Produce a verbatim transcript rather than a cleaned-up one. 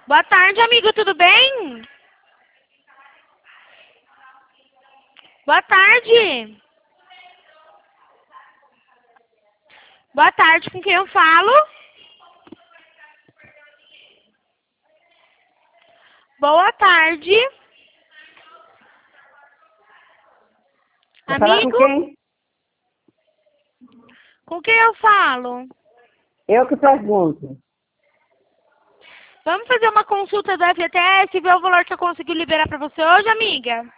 Boa tarde, amigo, tudo bem? Boa tarde. Boa tarde, com quem eu falo? Boa tarde. Vai falar com Amigo, quem? com quem eu falo? Eu que pergunto. Vamos fazer uma consulta do F G T S e ver o valor que eu consegui liberar pra você hoje, amiga?